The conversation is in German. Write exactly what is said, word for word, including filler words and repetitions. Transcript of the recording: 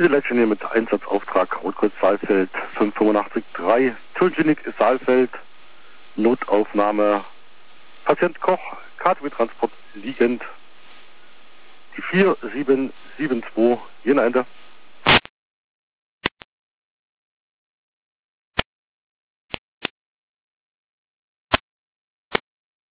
Election hier mit Einsatzauftrag Rotkreuz Saalfeld fünf fünfundachtzig drei, Tulgenik Saalfeld, Notaufnahme, Patient Koch, K T W-Transport liegend, die vier sieben sieben zwei, Jena Ende.